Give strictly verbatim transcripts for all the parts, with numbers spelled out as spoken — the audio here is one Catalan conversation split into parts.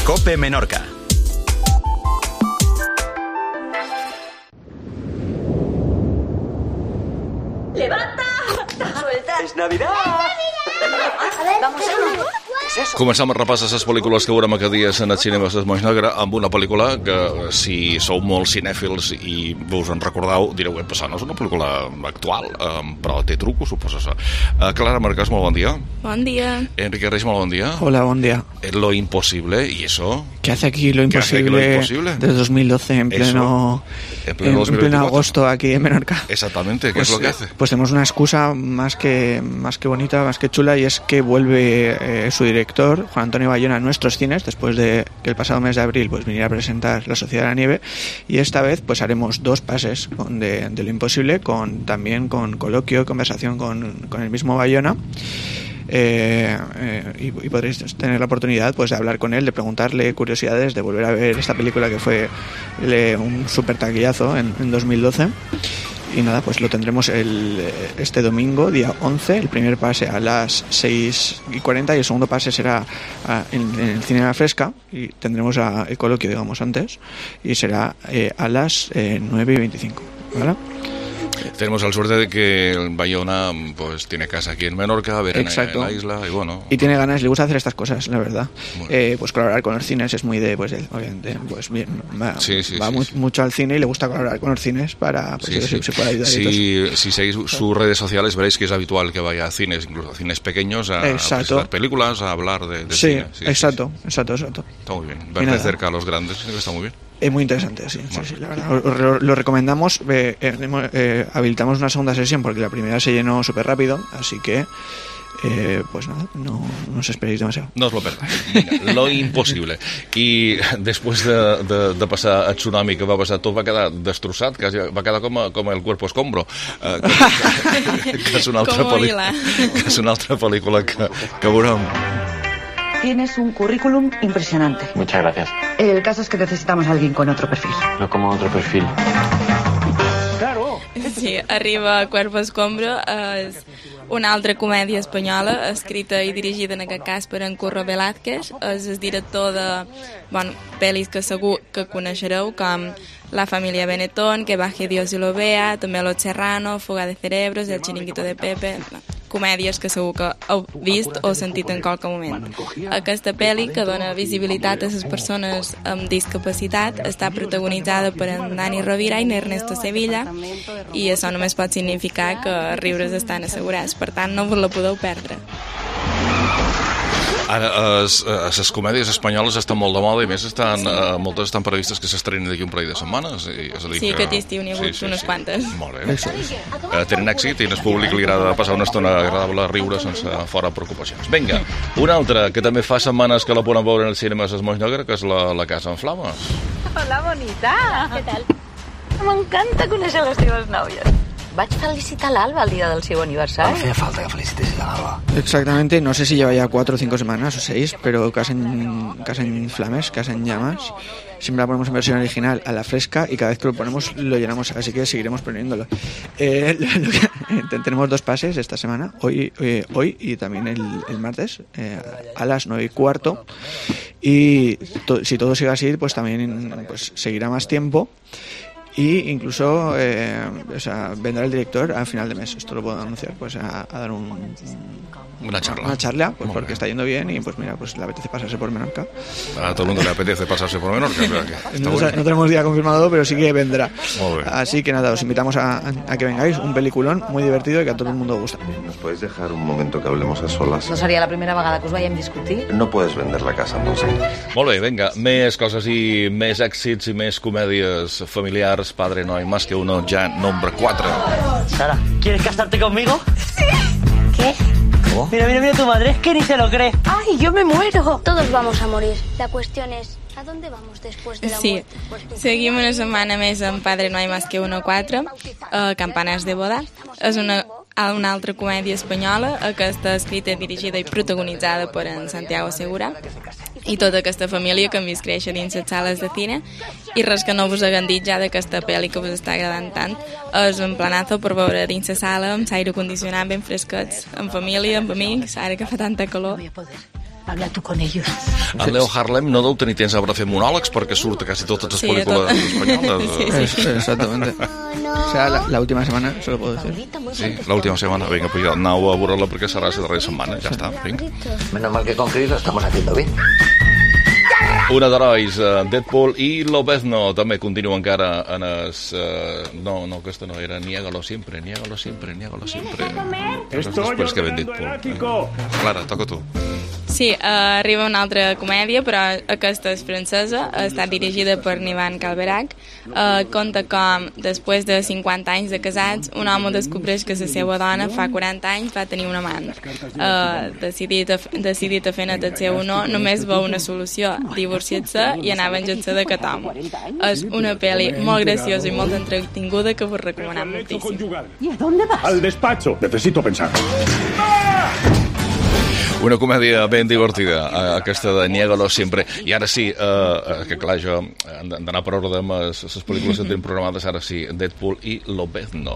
COPE Menorca. ¡Levanta! ¡Suelta! ¡Es Navidad! A ver, vamos a... Comencem a repassar les pel·lícules que veurem aquest dia en els cinemes de Moix Negre amb una pel·lícula que, si sou molt cinèfils i us en recordeu, direu que no és una pel·lícula actual, um, però té truco, suposa. Uh, Clara Marcas, molt bon dia. Bon dia. Enrique Reis, molt bon dia. Hola, buen día. Es Lo Imposible, ¿y eso? ¿Qué hace aquí Lo Imposible, ¿Qué hace aquí Lo Imposible? Desde dos mil doce en pleno, en pleno, en, en pleno agosto aquí en Menorca? Exactamente, ¿qué pues, es lo que hace? Pues tenemos una excusa más que, más que bonita, más que chula, y es que vuelve eh, su director, Juan Antonio Bayona, a nuestros cines, después de que el pasado mes de abril pues viniera a presentar La Sociedad de la Nieve, y esta vez pues haremos dos pases con de, de Lo Imposible, con también con coloquio, conversación con, con el mismo Bayona. Eh, eh, y, y podréis tener la oportunidad pues de hablar con él, de preguntarle curiosidades, de volver a ver esta película que fue le, un super taquillazo en, en dos mil doce. Y nada, pues lo tendremos el, este domingo, día once, el primer pase a las seis y cuarenta y el segundo pase será a, en, en el Cine La Fresca, y tendremos a, el coloquio, digamos, antes, y será eh, a las eh, nueve y veinticinco, ¿vale? Tenemos la suerte de que Bayona pues tiene casa aquí en Menorca, ver en, en la isla, y bueno. Y tiene ganas, le gusta hacer estas cosas, la verdad. Bueno. Eh, pues colaborar con los cines es muy de, pues de, obviamente, pues bien, va, sí, sí, va sí, mu- sí. mucho al cine y le gusta colaborar con los cines para pues, sí, que sí. se, se pueda ayudar. Si, si seguís sus redes sociales veréis que es habitual que vaya a cines, incluso a cines pequeños, a, a presentar películas, a hablar de, de sí, cine. Sí, exacto, sí, sí. exacto, exacto. Está muy bien, ver de cerca a los grandes, está muy bien. Es muy interesante, sí, bueno. sí, sí, la verdad. Lo, lo, lo recomendamos. Eh, eh, eh, habilitamos una segunda sesión porque la primera se llenó súper rápido, así que eh, pues nada, no, no os esperéis demasiado. No os lo perdáis. Vinga, Lo Imposible. I després de, de, de passar a Tsunami, que va passar, tot va quedar destrossat, quasi, va quedar com, a, com el Cuerpo Escombro, eh, que, que, que, és una altra pel·lícula, que és una altra pel·lícula que, que veurem. Tienes un currículum impresionante. Muchas gracias. El caso es que necesitamos a alguien con otro perfil. No como otro perfil. Claro. Sí, arriba Cuerpo Escombro, és una altra comèdia espanyola, escrita i dirigida en aquest cas per en Curro Velázquez. És el director de bueno, pel·lis que segur que coneixereu, com La familia Benetton, Que baje Dios y lo vea, també Los Serrano, Fuga de cerebros, El chiringuito de Pepe... comèdies que segur que heu vist o sentit en qualque moment. Aquesta pel·li, que dona visibilitat a les persones amb discapacitat, està protagonitzada per en Dani Rovira i en Ernesto Sevilla, i això només pot significar que els riures estan assegurats, per tant no vos la podeu perdre. Ara, les comèdies espanyoles estan molt de moda i més estan, sí. eh, moltes estan previstes que s'estrenen d'aquí un parell de setmanes. I, és a dir, sí, que aquest estiu n'hi ha hagut sí, sí, unes sí. quantes. Molt bé. Eh, tenen èxit i al públic li agrada passar una estona agradable a riure sense fora preocupacions. Vinga, una altra que també fa setmanes que la poden veure en els cinemes de Moix Negre, que és la, la Casa en Flames. Hola, bonita. Què tal? M'encanta conèixer les teves nòvies. Vaig felicitar l'Alba el dia del seu aniversari. No hacía falta que felicites a l'Alba. Exactamente, no sé si lleva ya cuatro o cinco semanas o seis, pero Casa en, casa en Flames, Casa en Llamas. Siempre la ponemos en versión original a la fresca y cada vez que lo ponemos lo llenamos, así que seguiremos poniéndolo. Eh, lo, lo que, tenemos dos pases esta semana, hoy, eh, hoy y también el, el martes, eh, a las nueve y cuarto. Y to, si todo sigue así, pues también pues, seguirá más tiempo. Y incluso eh, o sea, vendrá el director al final de mes, esto lo puedo anunciar, pues a, a dar un, una charla, una charla pues porque bien. Está yendo bien y pues mira, pues le apetece pasarse por Menorca. A todo el mundo le apetece pasarse por Menorca. no, bueno. no tenemos día confirmado, pero sí que vendrá. Así que nada, os invitamos a, a que vengáis, un peliculón muy divertido y que a todo el mundo gusta. ¿Nos podéis dejar un momento que hablemos a solas? No seria la primera vegada que us veiem discutir? No puedes vender la casa, no sé. Molt bé, vinga, més coses i més èxits i més comèdies familiars. Padre no hay más que uno, ya nombre cuatro. Sara, ¿quieres casarte conmigo? Sí. ¿Qué? ¿Cómo? Mira, mira, mira tu madre, es que ni se lo cree. Ay, yo me muero. Todos vamos a morir. La cuestión es, ¿a dónde vamos después de la sí. muerte? Seguim una setmana més amb Padre no hay más que uno quatre, uh, Campanes de boda. És una, una altra comèdia espanyola, aquesta escrita, dirigida i protagonitzada per en Santiago Segura, i tota aquesta família que hem vist créixer dins les sales de cine, i res que no vos haguem dit ja d'aquesta pel·li que vos està agradant tant. És un planazo per veure dins la sala amb l'aire condicionat ben fresquets, en família, amb amics, ara que fa tanta calor. Habla tú con ellos. En Leo Harlem no deu tenir temps per fer monòlegs perquè surt a quasi totes les Sí, pel·lícules tot. espanyoles. Sí, sí. Es- exactamente. O sea, la, la última semana, se lo puedo decir. Sí, l'última setmana. Vinga, pues ja anau a veure-la perquè serà la darrera setmana. Ja està, vinga. Menos mal que con Chris lo estamos haciendo bien. Una d'herois, uh, Deadpool i Lobezno també continua encara en es... Uh, no, no, aquesta no era Niégalo siempre, niégalo siempre, niégalo siempre. Després que ven Deadpool. Clara, toca tu. Sí, uh, arriba una altra comèdia, però aquesta és francesa, està dirigida per Nivan Calverac. Uh, conta com, després de cinquanta anys de casats, un home descobreix que la seva dona fa quaranta anys va tenir un amant. Uh, decidit, a, decidit a fer net el seu no, només veu una solució, divorciar-se i anar a venjar-se d'aquest home. És una pel·li molt graciosa i molt entretinguda que vos recomanem moltíssim. ¿Y a dónde vas? Al despacho. Necesito pensar. Una comèdia ben divertida, eh, aquesta de Niégalo siempre. I ara sí, eh, que clar, jo hem d'anar per ordre amb les pel·lícules que tenim programades, ara sí, Deadpool i Lobezno.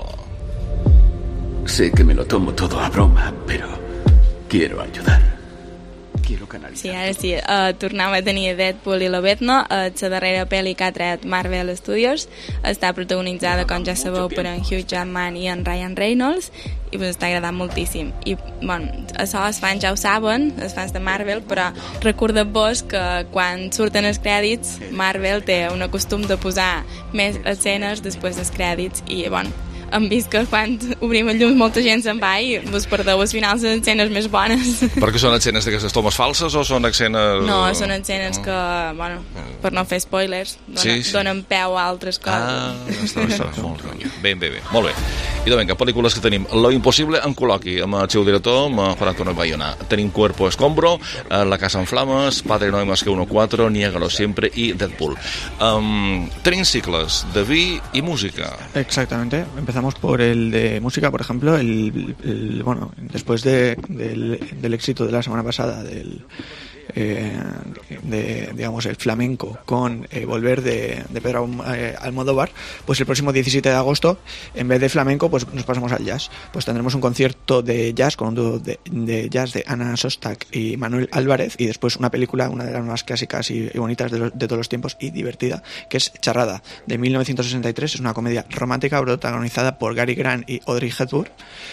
Sé que me lo tomo todo a broma, pero quiero ayudar. Quiero canalizar. Sí, ara sí, uh, tornem a tenir Deadpool i Lobezno, uh, la darrera pel·li que ha tret Marvel Studios, està protagonitzada, com ja sabeu, per en Hugh Jackman i en Ryan Reynolds, i pues, està agradant moltíssim. I, bueno, això els fans ja ho saben, els fans de Marvel, però recordeu-vos que quan surten els crèdits, Marvel té un costum de posar més escenes després dels crèdits, i, bueno, hem vist que quan obrim el llum molta gent se'n va i vos perdeu als finals les escenes més bones. Perquè són escenes d'aquestes tomes falses o són escenes... No, són escenes que, bueno, per no fer spoilers, donen, Sí, sí. donen peu a altres coses. Ah, està, està, molt bé. Bé, bé, bé, molt bé. I de vinga, pel·lícules que tenim. Lo impossible en col·loqui, amb el seu director, amb Juan Antonio Bayona. Tenim Cuerpo Escombro, eh, La casa en flames, Padre no hay más que uno cuatro, Niégalo siempre i Deadpool. Um, tenim cicles de vi i música. Exactamente. Empezamos por el de música, por ejemplo. El, el- bueno, después de, del, del éxito de la semana pasada del eh, de, digamos, el flamenco con eh, Volver de, de Pedro eh, Almodóvar, pues el próximo diecisiete de agosto, en vez de flamenco, pues nos pasamos al jazz. Pues tendremos un concierto de jazz con un dúo de, de jazz de Ana Sostak y Manuel Álvarez, y después una película, una de las más clásicas y, y bonitas de, los, de todos los tiempos y divertida, que es Charrada, de mil novecientos sesenta y tres. Es una comedia romántica protagonizada por Gary Grant y Audrey Hepburn.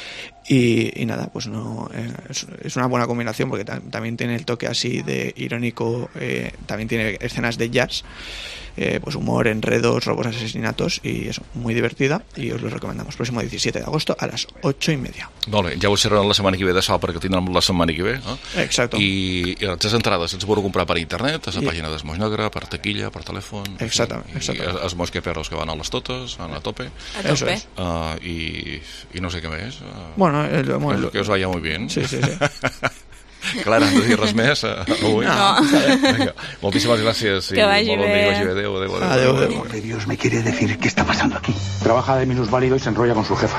Y, y nada, pues no eh, es, es una buena combinación porque tam- también tiene el toque así de irónico, eh, también tiene escenas de jazz, eh, pues humor, enredos, robos, asesinatos, y eso, muy divertida, y os lo recomendamos. Próximo diecisiete de agosto a las ocho y media. Molt bé, ja ho serà la setmana que ve de sol perquè tindrem la setmana que ve, no? Exacto. I, i les entrades ens podeu comprar per internet, a la I- pàgina d'Esmoix Negre, per taquilla, per telèfon... Exactament, exactament. I els mosqueperros que van a les totes, van a tope. A tope. Eso es. Uh, i, I no sé què més. Uh, Bueno, el, bueno, que us vaya muy bien. Sí, sí, sí. Clara, has de dir res més uh, avui? No. Vinga, moltíssimes gràcies. Que vagi molt bon dia, bé. que vagi bé. Adéu, adéu, adéu. Adéu, adéu. Por Dios, me quiere decir qué está pasando aquí. Trabaja de minusválido y se enrolla con su jefa.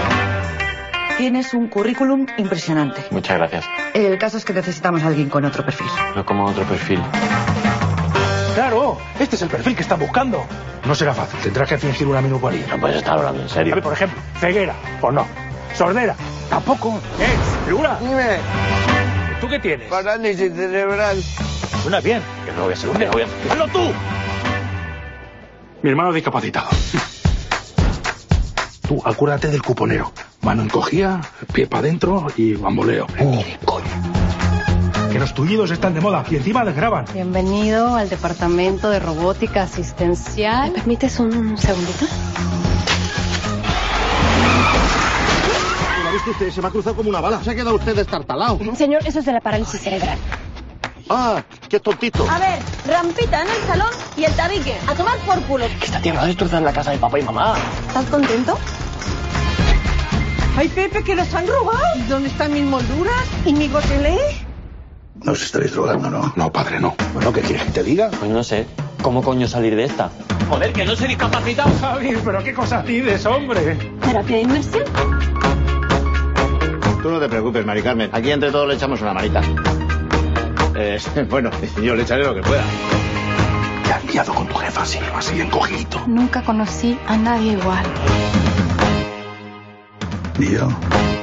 Tienes un currículum impresionante. Muchas gracias. El caso es que necesitamos a alguien con otro perfil. No como otro perfil. Claro, este es el perfil que están buscando. No será fácil, tendrás que fingir una minusválida. No puedes estar hablando en A serio. ver, por ejemplo, ceguera, pues no. Sordera, tampoco. ¿Eh? ¿Figura? Dime, ¿Tú qué tienes? parálisis cerebral. Suena bien. Que no voy a ser un voy a... ¡Hazlo tú! Mi hermano discapacitado. Tú, acuérdate del cuponero. Mano encogida, pie para adentro y bamboleo. Ni de coña. Que los tullidos están de moda y encima les graban. Bienvenido al departamento de robótica asistencial. ¿Me permites un segundito? ¿La viste usted? Se me ha cruzado como una bala. Se ha quedado usted destartalado. Señor, eso es de la parálisis cerebral. Ah, qué tontito. A ver, rampita en el salón y el tabique. A tomar por culo. Que esta tía va a destrozar la casa de papá y mamá. ¿Estás contento? ¡Ay, Pepe, que nos han robado! ¿Y dónde están mis molduras? ¿Y mi gotelé? ¿No os estáis drogando, no? No, padre, no. Bueno, ¿qué quieres que te diga? Pues no sé. ¿Cómo coño salir de esta? Joder, que no soy discapacitado. Javi, pero qué cosas dices, hombre. ¿Terapia de inmersión? Tú no te preocupes, Mari Carmen. Aquí entre todos le echamos una manita. Eh, bueno, yo le echaré lo que pueda. Te has liado con tu jefa así, así encogidito. Nunca conocí a nadie igual. Ni yo.